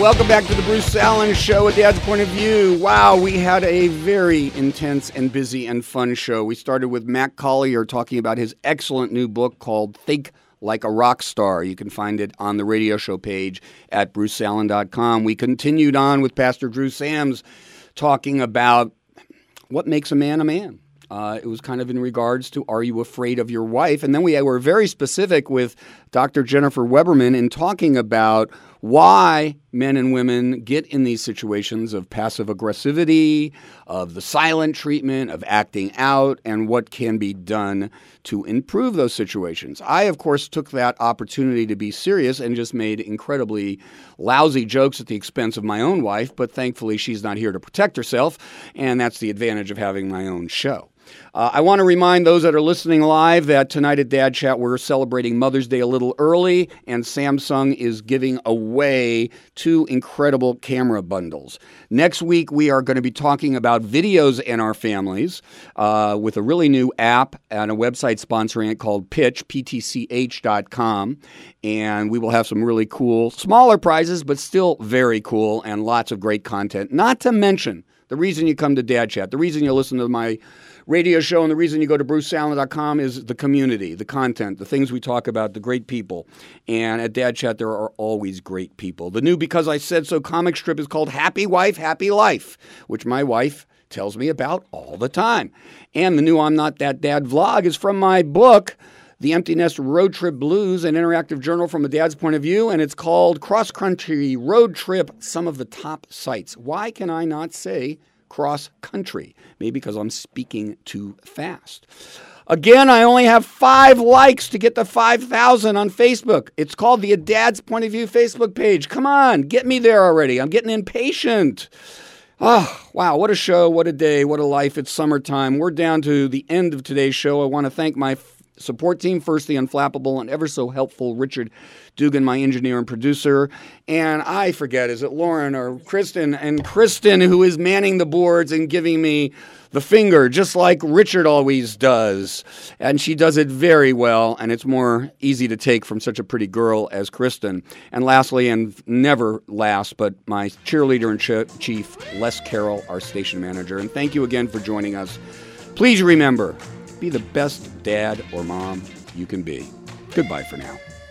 Welcome back to the Bruce Allen Show at Dad's Point of View. Wow, we had a very intense and busy and fun show. We started with Matt Collier talking about his excellent new book called Think Like a Rock Star. You can find it on the radio show page at bruceallen.com. We continued on with Pastor Drew Sams talking about what makes a man a man. It was kind of in regards to, are you afraid of your wife? And then we were very specific with Dr. Jennifer Weberman in talking about why men and women get in these situations of passive aggressivity, of the silent treatment, of acting out, and what can be done to improve those situations. I, of course, took that opportunity to be serious and just made incredibly lousy jokes at the expense of my own wife, but thankfully she's not here to protect herself, and that's the advantage of having my own show. I want to remind those that are listening live that tonight at Dad Chat, we're celebrating Mother's Day a little early, and Samsung is giving away 2 incredible camera bundles. Next week, we are going to be talking about videos in our families with a really new app and a website sponsoring it called Pitch, PTCH.com. And we will have some really cool, smaller prizes, but still very cool, and lots of great content. Not to mention the reason you come to Dad Chat, the reason you listen to my radio show, and the reason you go to bruceallen.com is the community, the content, the things we talk about, the great people. And at Dad Chat, there are always great people. The new Because I Said So comic strip is called Happy Wife, Happy Life, which my wife tells me about all the time. And the new I'm Not That Dad vlog is from my book, The Empty Nest Road Trip Blues, an interactive journal from a dad's point of view, and it's called Cross Country Road Trip, Some of the Top Sites. Why can I not say cross country? Maybe because I'm speaking too fast. Again, I only have 5 likes to get to 5,000 on Facebook. It's called the A Dad's Point of View Facebook page. Come on, get me there already. I'm getting impatient. Oh, wow, what a show, what a day, what a life. It's summertime. We're down to the end of today's show. I want to thank my support team, first the unflappable and ever so helpful Richard Dugan, my engineer and producer. And I forget, is it Lauren or Kristen? And Kristen, who is manning the boards and giving me the finger, just like Richard always does. And she does it very well, and it's more easy to take from such a pretty girl as Kristen. And lastly, and never last, but my cheerleader and chief, Les Carroll, our station manager. And thank you again for joining us. Please remember, be the best dad or mom you can be. Goodbye for now.